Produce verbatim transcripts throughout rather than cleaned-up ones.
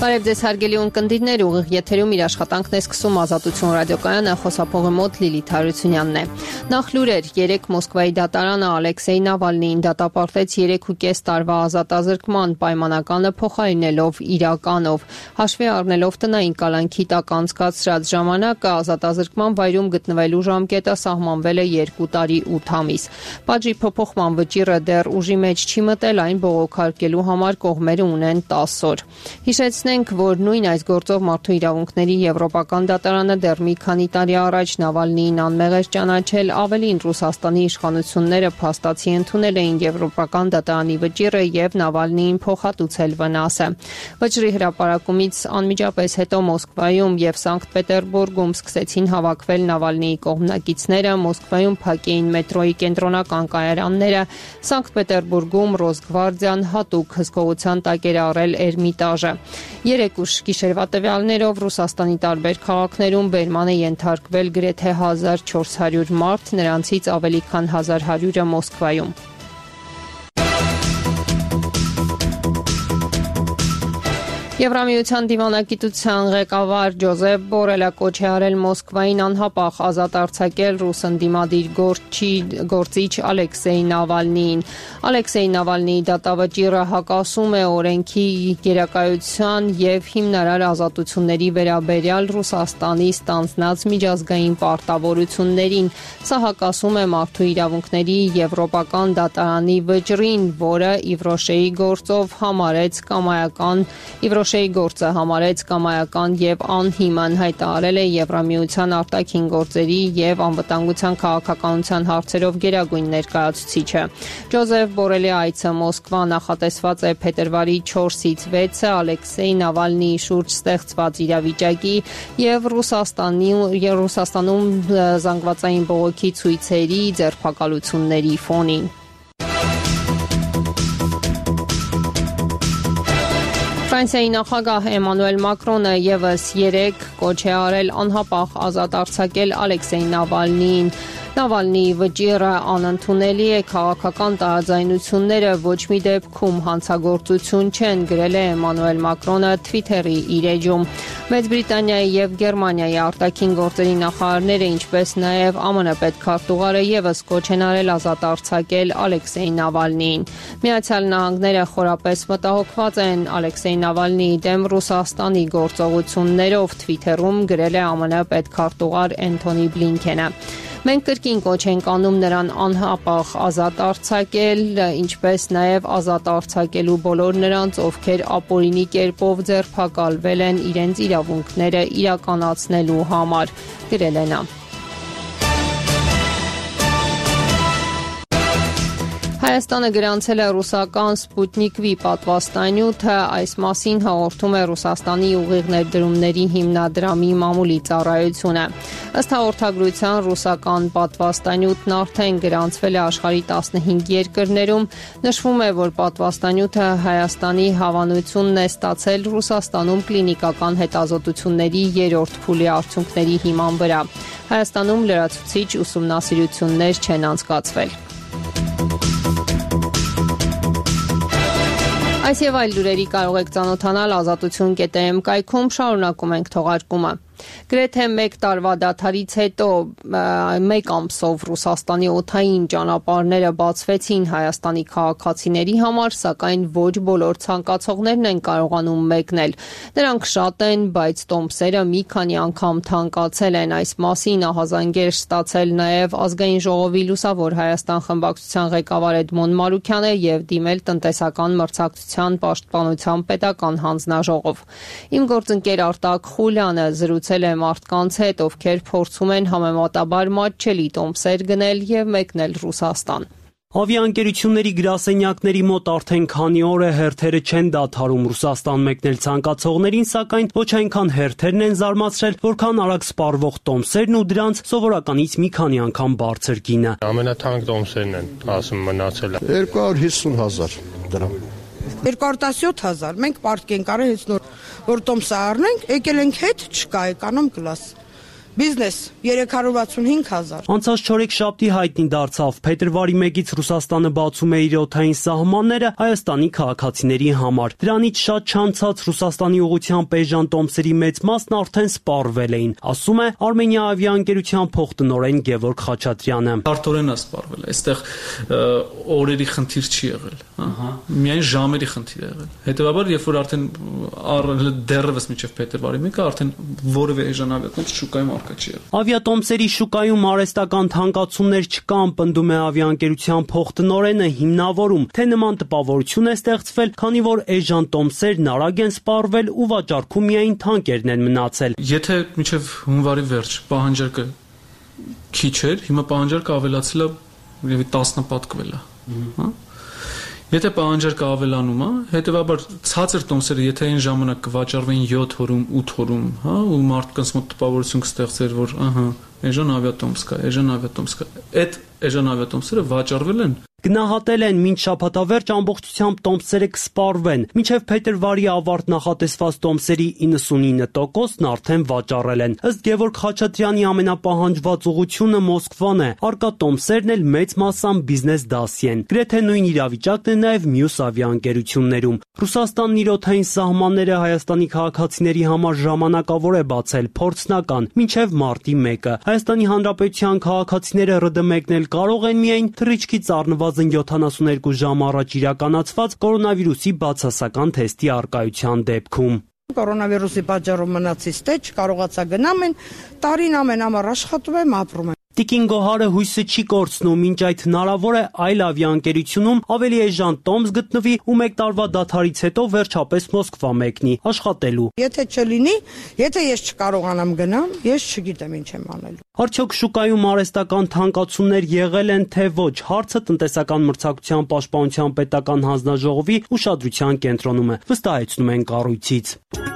Բարև ձեզ հարգելի ունկնդիրներ, ուղիղ եթերում իր աշխատանքն է սկսում Ազատություն ռադիոկայանը, խոսափողի մոտ Լիլիթ Հարությունյանն է։ Նախ լուրեր, երեկ Մոսկվայի դատարանը Ալեքսեյ Նավալնիին դատապարտեց երեք ու կես տարվա ազատազրկման պայմանականը փոխարինելով իրականով։ Հաշվի առնելով տնային կալանքի տակ անցկացրած ժամանակը, ազատազրկման վայրում գտնվելու ժամկետը սահմանվել է երկու տարի ութ ամիս։ Պատժի փոփոխման վճիռը դեռ ուժի մեջ չի մտել, այն բողոքարկելու համար կողմերը ունեն տասը օր։ Հիշեցնենք, որ նույն այս գործով մարդու իրավունքների եվրոպական դատարանը դեռ մի քանի տարի առաջ Նավալնիին անմեղ էր ճանաչել, ավելին Ռուսաստանի իշխանությունները փաստացի ընդունել էին եվրոպական դատարանի վճիռը եւ Նավալնիին փոխհատուցել վնասը։ Վճռի հրապարակումից անմիջապես հետո Մոսկվայում եւ Սանկտ Պետերբուրգում սկսեցին հավաքվել Նավալնիի կողմնակիցները, Մոսկվայում փակ էին մետրոյի կենտրոնական կայարանները, Սանկտ Պետերբուրգում Ռոսգվարդիան հատուկ հսկողության տակ էր առել Էրմիտաժը։ Երեք ուշ գիշերվա տվյալներով Ռուսաստանի տարբեր քաղաքներում բերման է ենթարկվել գրեթե հազար չորս հարյուր մարդ, նրանցից ավելի քան հազար հարյուրը Մոսկվայում։ Եվրամիության դիվանագիտության ղեկավար Ջոզեփ Բորելը կոչ է արել Մոսկվային անհապաղ ազատ արձակել ռուս ընդդիմադիր գործիչ Ալեքսեյ Նավալնիին։ Ալեքսեյ Նավալնիի դատավճիռը հակասում է օրենքի գերակայության եւ հիմնարար ազատությունների վերաբերյալ Ռուսաստանի ստանձնած միջազգային պարտավորություններին։ Սա հակասում է մարդու իրավունքների եվրոպական դատարանի վճռին, որը Իվրոշեի գործով համարեց կամայական Իվրոշեի գործը համարեց կամայական եւ անհիմն, հայտարարել է Եվրամիության արտաքին գործերի եւ անվտանգության քաղաքականության հարցերով գերագույն ներկայացուցիչը։ Ջոզեփ Բորելի այցը Մոսկվա նախատեսված է փետրվարի չորսից վեցը Ալեքսեյ Նավալնիի շուրջ ստեղծված իրավիճակի եւ Ռուսաստանի Ռուսաստանում զանգվածային բողոքի ցույցերի ձերբակալությունների ֆոնին։ Ֆրանսիայի նախագահ Էմանուել Մակրոնը եւս երեք կոչ է արել անհապաղ ազատ արձակել Ալեքսեյ Նավալնիին։ Նավալնիի վճիռը անընդունելի է, քաղաքական տարաձայնությունները ոչ մի դեպքում հանցագործություն չեն, գրել է Էմանուել Մակրոնը Թվիթերի իր էջում։ Մեծ Բրիտանիայի եւ Գերմանիայի արտաքին գործերի նախարարները, ինչպես նաեւ ԱՄՆ պետքարտուղարը եւս կոչ են արել ազատ արձակել Ալեքսեյ Նավալնիին։ Միացյալ Նահանգները խորապես մտահոգված են Ալեքսեյ Նավալնիի դեմ Ռուսաստանի գործողություններով, Թվիթերում գրել է ԱՄՆ պետքարտուղար Էնթոնի Բլինքենը։ Մենք կրկին կոչ ենք անում նրան անհապաղ ազատ արձակել, ինչպես նաև ազատ արձակելու բոլոր նրանց, ովքեր ապօրինի կերպով ձերբակալվել են իրենց իրավունքները իրականացնելու համար, գրել է նա։ Հայաստանը գրանցել է ռուսական Սպուտնիկ V պատվաստանյութը, այս մասին հաղորդում է Ռուսաստանի ուղիղ ներդրումների հիմնադրամի մամուլի ծառայությունը։ Ըստ հաղորդագրության ռուսական պատվաստանյութն արդեն գրանցվել է աշխարհի տասնհինգ երկրներում, նշվում է, որ պատվաստանյութը Հայաստանի հավանությունն է ստացել Ռուսաստանում կլինիկական հետազոտությունների երրորդ փուլի արդյունքների հիման վրա։ Հայաստանում լրացուցիչ ուսումնասիրություններ չեն անցկացվել։ Այս եւ այլ լուրերի կարող եք ծանոթանալ ազատություն կետ էմ կայքում, շարունակում ենք թողարկումը։ Գրեթե մեկ տարվա դադարից հետո մեկ ամսով Ռուսաստանի օդային ճանապարհները բացվեցին Հայաստանի քաղաքացիների համար, սակայն ոչ բոլոր ցանկացողներն են կարողանում մեկնել։ Նրանք շատ են, բայց տոմսերը մի քանի անգամ թանկացել են։ Այս մասին ահազանգեր ստացել նաև Ազգային ժողովի Լուսավոր Հայաստան խմբակցության ղեկավար Էդմոն Մարուքյանը եւ դիմել տնտեսական մրցակցության պաշտպանության պետական հանձնաժողով։ Իմ գործընկեր Արտակ Խուլյանը զրուցել է մարդկանց հետ, ովքեր փորձում են համեմատաբար մատչելի տոմսեր գնել եւ մեկնել Ռուսաստան։ Ավիաընկերությունների գրասենյակների մոտ արդեն քանի օր է հերթերը չեն դադարում Ռուսաստան մեկնել ցանկացողներին, սակայն ոչ այնքան հերթերն են զարմացրել, որքան արագ սպառվող տոմսերն ու դրանց սովորականից մի քանի անգամ բարձր գինը։ Ամենաթանկ տոմսերն են, ասում մնացել է երկու հարյուր հիսուն հազար դրամ։ երկու հարյուր տասնյոթ հազար, մենք պարտք ենք արել հենց նոր որ տոմսը առնենք, եկել ենք հետ, չկա, եկանոմ կլաս։ Բիզնես երեք հարյուր վաթսունհինգ հազար։ Անցած չորեքշաբթի հայտնի դարձավ փետրվարի մեկից Ռուսաստանը բացում է իր օդային սահմանները Հայաստանի քաղաքացիների համար։ Դրանից շատ չանցած Ռուսաստանի ուղղությամբ էժան տոմսերի մեծ մասն արդեն սպառվել էին, ասում է Armenia ավիաընկերության փոխտնօրեն Գևորգ Խաչատրյանը։ Արտորեն է սպառվել, այստեղ օրերի խնդիր չի եղել, ահա, միայն ժամերի խնդիր է եղել։ Հետևաբար, երբ որ արդեն դեռևս մինչև փետրվարի մեկը արդեն որևէ էժան ավիատոմս շուկայում առկա չի եղել։ Ավիատոմսերի շուկայում արհեստական թանկացումներ չկան, պնդում է ավիաընկերության փոխտնօրենը, հիմնավորում, թե նման տպավորություն է ստեղծվել, քանի որ էժան տոմսերն արագ են սպառվել ու վաճառքում միայն թանկերն են մնացել։ Եթե մինչև հունվարի վերջ պահանջարկը քիչ էր, հիմա պահանջարկը ավելացել է, երևի տասը պատկվել է, հա։ Եթե պահանջարկը ավելանում է, հետևաբար ցածր տոմսերը, եթե այն ժամանակ կվաճառվեին յոթ օրում, ութ օրում, հա, ու մարդկանց մոտ տպավորություն կստեղծեր, որ ահա, էժան ավիատոմս կա, էժան ավիատոմս կա, այդ էժան ավիատոմսերը վաճառվել են։ Գնահատել են մինչ շաբաթավերջ ամբողջությամբ տոմսերը կսպառվեն, մինչև փետրվարի ավարտ նախատեսված տոմսերի իննսունինը տոկոսն արդեն վաճառել են։ Ըստ Գևորգ Խաչատրյանի ամենապահանջված ուղղությունը Մոսկվան է, առկա տոմսերն էլ մեծ մասամբ բիզնես դասի են։ Գրեթե նույն իրավիճակն է նաև մյուս ավիաընկերություններում։ Ռուսաստանն իր օդային սահմանները Հայաստանի քաղաքացիների համար ժամանակավոր է բացել, փորձնական, մինչև մարտի մեկը։ Հայաստանի Հանրապետության քաղաքացիները ՌԴ մեկնել կարող են միայն թռիչքից առնվազն յոթանասունհինգ ժամ առաջ իրականացված կորոնավիրուսի բացասական թեստի առկայության դեպքում։ Կորոնավիրուսի պատճառով մնացից թե չկարողացա գնամ, տարին ամեն ամառ աշխատում եմ, ապրում եմ։ Տիկին Գոհարը հույսը չի կորցնում, մինչ այդ հնարավոր է այլ ավիաընկերությունում ավելի էժան տոմս գտնվի ու մեկ տարվա դադարից հետո վերջապես Մոսկվա մեկնի աշխատելու։ Եթե չլինի, եթե ես չկարողանամ գնամ, ես չգիտեմ ինչ եմ անելու։ Արդյոք շուկայում արհեստական թանկացումներ եղել են թե ոչ, հարցը տնտեսական մրցակցության պաշտպանության պետական հանձնաժողովի ուշադրության կենտրոնում է, վստահեցնում են կառույցից։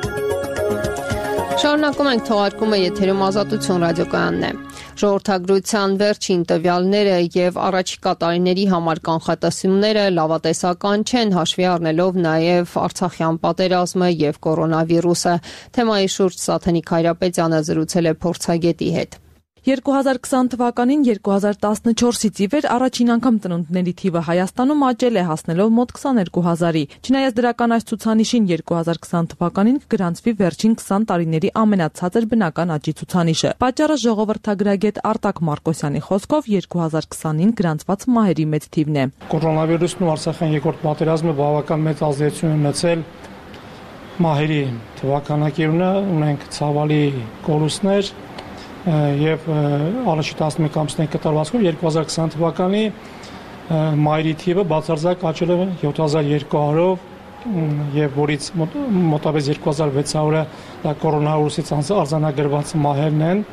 Շարունակում ենք թողարկումը, եթերում Ազատություն ռադիոկայանն է։ Ժողովրդագրության վերջին տվյալները եւ առաջիկա տարիների համար կանխատեսումները լավատեսական չեն, հաշվի առնելով նաեւ Արցախյան պատերազմը եւ կորոնավիրուսը։ Թեմայի շուրջ Սաթենիկ Հայրապետյանը զրուցել է փորձագետի հետ։ երկու հազար քսան թվականին երկու հազար տասնչորսից ի վեր առաջին անգամ ծնունդների թիվը Հայաստանում աճել է, հասնելով մոտ քսաներկու հազարի։ Չնայած դրական այս ցուցանիշին երկու հազար քսան թվականին կգրանցվի վերջին քսան տարիների ամենացածր բնական աճի ցուցանիշը։ Պատճառը ժողովրդագրագետ Արտակ Մարկոսյանի խոսքով երկու հազար քսանին գրանցված մահերի մեծ թիվն է։ Կորոնավիրուսն ու Արցախյան երկրորդ պատերազմը բավական մեծ ազդեցություն ունեցել մահերի թվականակիրը, ունենք ցավալի կորուստներ եւ առաջի տասնմեկ ամսների կտրվածքում երկու հազար քսան թվականի մայրի թիվը բացարձակ աճել է յոթ հազար երկու հարյուրով եւ որից մոտավորապես երկու հազար վեց հարյուրը դա կորոնավիրուսից արձանագրված մահերն են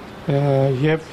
եւ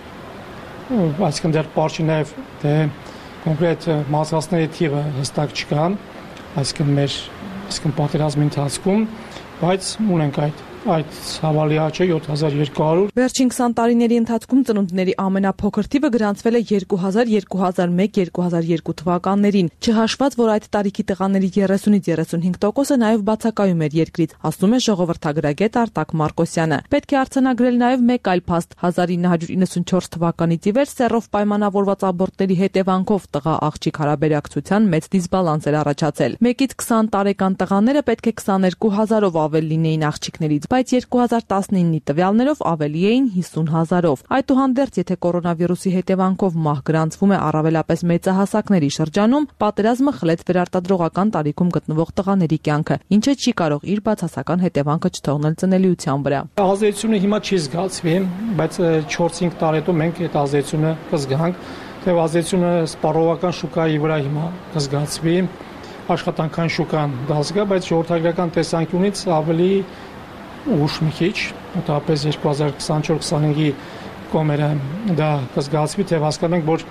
այսինքն դեռ պարզ չի նաեւ թե կոնկրետ մահացածների թիվը հստակ չկան, այսինքն մեր այսինքն պատերազմի ընթացքում, բայց ունենք այդ այդ ցավալի աճը յոթ հազար երկու հարյուր։ Վերջին քսան տարիների ընթացքում ծնունդների ամենափոքր թիվը գրանցվել է երկու հազար, երկու հազար մեկ, երկու հազար երկու թվականներին, չհաշված, որ այդ տարիքի տղաների երեսունից երեսունհինգ տոկոսը նաև բացակայում էր երկրից, ասում է ժողովրդագրագետ Արտակ Մարկոսյանը։ Պետք է արձանագրել նաև մեկ այլ փաստ՝ հազար ինը հարյուր իննսունչորս թվականից ի վեր սեռով պայմանավորված աբորտների հետևանքով տղա աղջիկ հարաբերակցության մեծ դիսբալանս էր առաջացել։ մեկից քսան տարեկան տղաները պետք է քսաներկու հազարով ավել լինեին աղջիկներից, բայց երկու հազար տասնինի տվյալներով ավելի էին հիսուն հազարով։ Այդուհանդերձ, եթե կորոնավիրուսի հետևանքով մահ գրանցվում է առավելապես մեծահասակների շրջանում, պատերազմը խլեց վերարտադրողական տարիքում գտնվող տղաների կյանքը, ինչը չի կարող իր բացասական հետևանքը չթողնել ծնելիության վրա։ Ազդեցությունը հիմա չի զգացվի, բայց չորս-հինգ տարի հետո մենք այդ ազդեցությունը կզգանք, թե ազդեցությունը սպառողական շուկայի վրա հիմա կզգացվի, աշխատանքային շուկան դա զգա, բայց ժողովրդագրական տեսանկյունից ավելի ուշ մի քիչ, մոտավորապես երկու հազար քսանչորս քսանհինգի կողմերը դա կզգացվի, թե հասկանանք, որ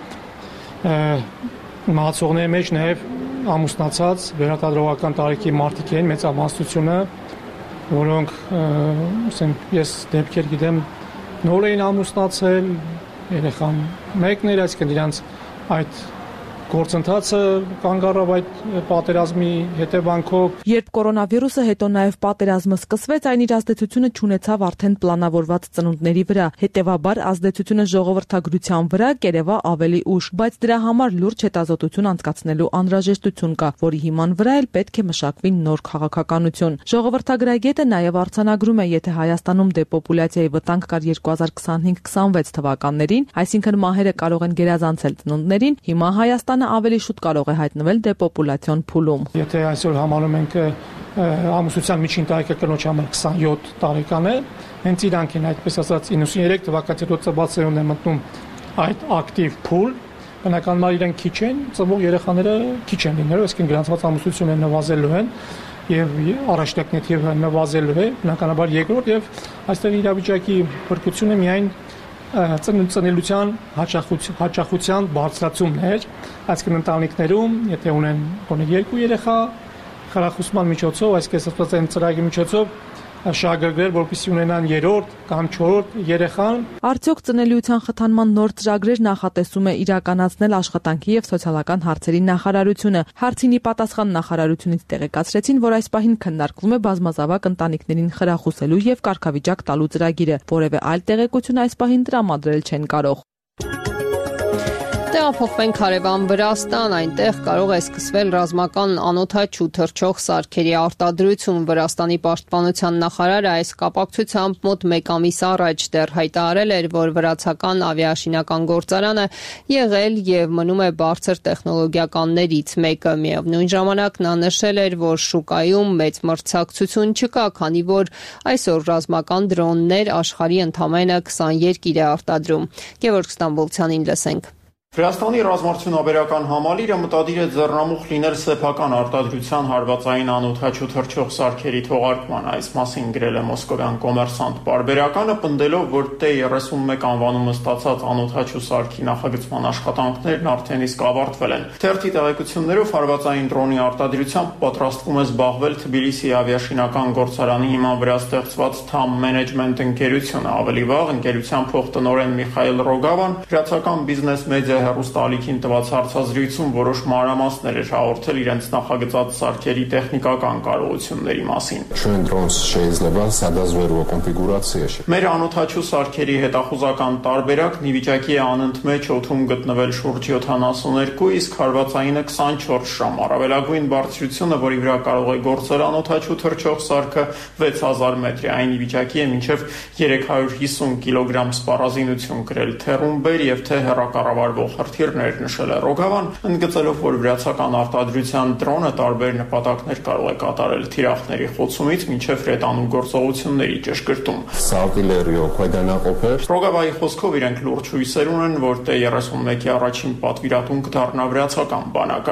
մահացողների մեջ նաև ամուսնացած վերարտադրողական տարիքի մարդիկ են, մեծամասնությունը, որոնք ասենք ես դեպքեր գիտեմ նոր էին ամուսնացել, երեխան մեկն էր, այսինքն իրանց այդ գործընթացը կանգ առավ այդ պատերազմի հետևանքով։ Երբ կորոնավիրուսը, հետո նաև պատերազմը սկսվեց, այն իր ազդեցությունը չունեցավ արդեն պլանավորված ծնունդների վրա, հետևաբար ազդեցությունը ժողովրդագրության վրա կերևա ավելի ուշ, բայց դրա համար լուրջ հետազոտություն անցկացնելու անհրաժեշտություն կա, որի հիման վրա էլ պետք է մշակվի նոր քաղաքականություն։ Ժողովրդագրագետը նաև արձանագրում է, եթե Հայաստանում դեպոպուլյացիայի վտանգ կար երկու հազար քսանհինգ քսանվեց թվականներին, այսինքն մահերը կարող են գերազանցել ծնունդներին, հիմա Հայաստանը ավելի շուտ կարող է հայտնվել դեպոպուլյացիոն փուլում։ Եթե այսօր համարում ենք ամուսնության միջին տարիքը կնոջ համար քսանյոթ տարեկան է, հենց իրանք են այդպես ասած իննսուններեք թվականից ծնված սերունդն է մտնում այդ ակտիվ փուլ, բնականաբար իրենք քիչ են, ծնվող երեխաները քիչ են լինելու, այսինքն գրանցված ամուսնությունը նվազելու են եւ առաջնակն թիվը նվազելու է, բնականաբար երկրորդ եւ այստեղ իրավիճակի բրկությունը միայն ծնելիության հաճախության բարձրացումն էր, այսինքն ընտանիքներում, եթե ունեն գոնե երկու երեխա, խրախուսման միջոցով, այսպես ասած այն ծրագրի միջոցով շահագրգռել, որպեսզի ունենան երրորդ կամ չորրորդ երեխան։ Արդյոք ծնելիության խթանման նոր ծրագրեր նախատեսում է իրականացնել աշխատանքի եւ սոցիալական հարցերի նախարարությունը։ Հարցին ի պատասխան նախարարությունից տեղեկացրեցին, որ այս պահին քննարկվում է բազմազավակ ընտանիքներին խրախուսելու եւ կարգավիճակ տալու ծրագիրը, որևէ այլ տեղեկություն այս պահին տրամադրել չեն կարող։ Տեղափոխվենք հարևան Վրաստան, այնտեղ կարող է սկսվել ռազմական անօդաչու թռչող սարքերի արտադրություն։ Վրաստանի պաշտպանության նախարարը այս կապակցությամբ մոտ մեկ ամիս առաջ դեռ հայտարարել էր, որ վրացական ավիաշինական գործարանը եղել եւ մնում է բարձր տեխնոլոգիականներից մեկը։ Միևնույն ժամանակ նա նշել էր, որ շուկայում մեծ մրցակցություն չկա, քանի որ այսօր ռազմական դրոններ աշխարհի ընդամենը քսան երկիր է արտադրում։ Գևորգ Ստամբոլցյանին լսենք։ Վրաստանի ռազմարդյունաբերական համալիրը մտադիր է ձեռնամուխ լինել սեփական արտադրության հարվածային անօդաչու թռչող սարքերի թողարկման։ Այս մասին գրել է մոսկովյան կոմերսանտ պարբերականը, պնդելով, որ T երեսունմեկ անվանումը ստացած անօդաչու սարքի նախագծման աշխատանքներն արդեն իսկ ավարտվել են։ Թերթի տեղեկություններով հարվածային դրոնի արտադրությամբ պատրաստվում է զբաղվել Թբիլիսի ավիաշինական գործարանի հիման վրա ստեղծված Թամ Management ընկերությունը։ Ավելի վաղ ընկերության փոխտնօրեն Միխայել Ռոգավան վրացական բիզնես մեդիա հեռուստաալիքին տված հարցազրույցում որոշ մանրամասներ էր հաղորդել իրենց նախագծած սարքերի տեխնիկական կարողությունների մասին։ Մեր անօդաչու սարքերի հետախուզական տարբերակն ի վիճակի է անընդմեջ օդում գտնվել շուրջ յոթանասունհինգ, իսկ հարվածայինը քսանչորս ժամ։ Առավելագույն բարձրությունը, որի վրա կարող է գործել անօդաչու թռչող սարքը, վեց հազար մետր է, այն ի վիճակի է մինչև երեք հարյուր հիսուն կիլոգրամ սպառազինություն կրել թե ռումբեր եւ թե հեռակառավարվող հրթիռներ, նշել է Ռոգավան, ընդգծելով, որ վրացական արտադրության դրոնը տարբեր նպատակներ կարող է կատարել թիրախների խոցումից մինչև ռետանու գործողությունների ճշգրտում։ Ռոգավայի խոսքով իրենք լուրջ հույսեր ունեն, որ T երեսունմեկի առաջին պատվիրատուն կդառնա վրացական բանակը։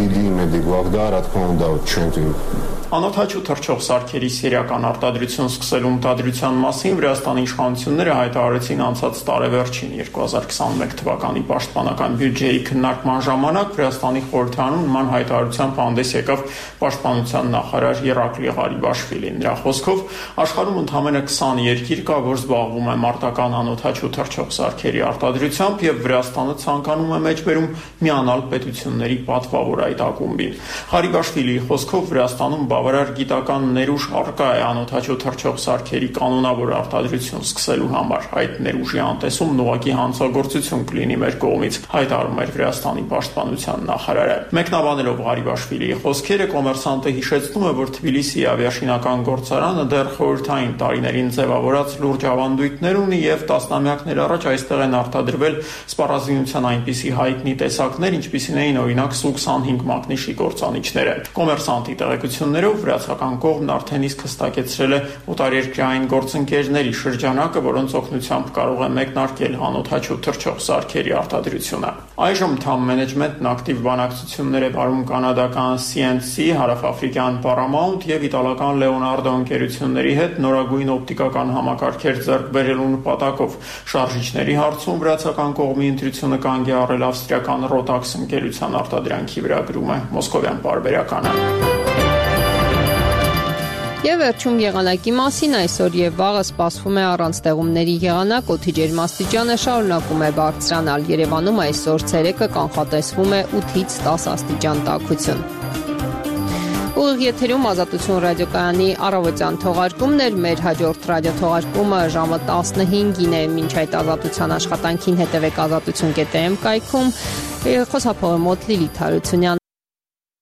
Անօդաչու թռչող սարքերի սերիական արտադրություն սկսելու մտադրության մասին Վրաստանի իշխանությունները հայտարարեցին անցած տարեվերջին երկու հազար քսանմեկ թվականի պաշտպանական բյուջեի քննարկման ժամանակ Վրաստանի խորհրդարանում նման հայտարարությամբ հանդես եկավ պաշտպանության նախարար Երակլի Ղարիբաշվիլին։ Նրա խոսքով աշխարհում ընդամենը քսան երկիր կա, որ զբաղվում է մարտական անօդաչու թռչող սարքերի արտադրությամբ, եւ Վրաստանը ցանկանում է մեջբերում միանալ պետությունների պատվավոր այդ ակումբին։ Ղարիբաշվիլիի խոսքով Վրաստանում բավարար գիտական ներուժ առկա է անօդաչու թռչող սարքերի կանոնավոր արտադրություն սկսելու համար։ Այդ ներուժի անտեսումն ուղղակի հանցագործություն կլինի մեր կողմից, հայտարարում էր Վրաստանի պաշտպանության նախարարը։ Մեկնաբանելով Ղարիբաշվիլիի խոսքերը, կոմերսանտը հիշեցնում է, որ Թբիլիսի ավիաշինական գործարանը դեռ խորհրդային տարիներին ձևավորած լուրջ ավանդույթներ ունի եւ տասնամյակներ առաջ այստեղ են արտադրվել սպառազինության այնպիսի հայտնի տեսակներ, ինչպիսին էին օրինակ Սու քսանհինգ մագնիշի գործանիչները։ Կոմերսանտի տեղեկություններով վրացական կողմն արդեն իսկ հստակեցրել է օտարերկրային գործընկերների շրջանակը, որոնց օգնությամբ կարող է մեկնարկել անօդաչու թռչող սարքերի արտադրությունը։ Այժմ Թամ Management-ն ակտիվ բանակցություններ է վարում կանադական C and C, հարավաֆրիկյան Paramount եւ իտալական Leonardo ընկերությունների հետ նորագույն օպտիկական համակարգեր ձեռք բերելու նպատակով։ Շարժիչների հարցում վրացական կողմի ընտրությունը կանգ է առել ավստրիական Rotax ընկերության արտադրանքի վրա, գրում է մոսկովյան պարբերականը։ Եվ վերջում եղանակի մասին այսօր եւ վաղը սպասվում է առանց տեղումների եղանակ, օդի ջերմաստիճանը շարունակում է բարձրանալ։ Երևանում այսօր ցերեկը կանխատեսվում է ութից տաս աստիճան տաքություն։ Ուղիղ եթերում Ազատություն ռադիոկայանի առավոտյան թողարկումն էր, մեր հաջորդ ռադիոթողարկումը ժամը տասնհինգին է, մինչ այդ ազատության աշխատանքին հետևեք ազատություն կետ եմ կայքում, խոսափողը մոտ Լիլիթ Հարությունյան